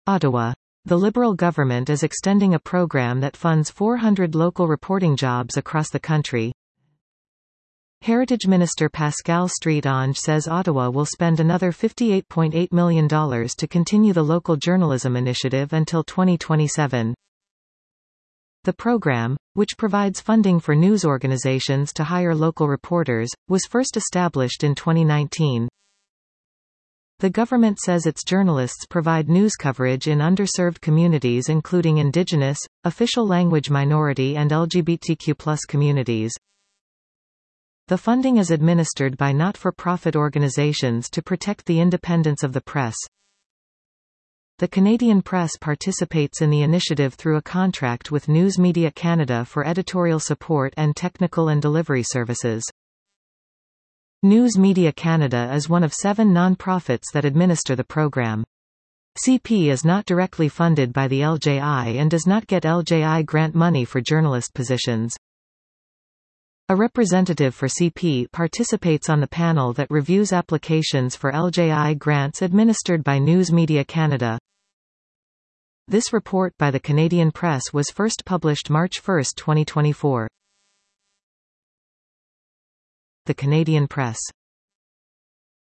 Ottawa. The Liberal government is extending a program that funds 400 local reporting jobs across the country. Heritage Minister Pascal Street-Ange says Ottawa will spend another $58.8 million to continue the local journalism initiative until 2027. The program, which provides funding for news organizations to hire local reporters, was first established in 2019. The government says its journalists provide news coverage in underserved communities including Indigenous, official language minority and LGBTQ+ communities. The funding is administered by not-for-profit organizations to protect the independence of the press. The Canadian Press participates in the initiative through a contract with News Media Canada for editorial support and technical and delivery services. News Media Canada is one of 7 non-profits that administer the program. CP is not directly funded by the LJI and does not get LJI grant money for journalist positions. A representative for CP participates on the panel that reviews applications for LJI grants administered by News Media Canada. This report by the Canadian Press was first published March 1, 2024. The Canadian Press.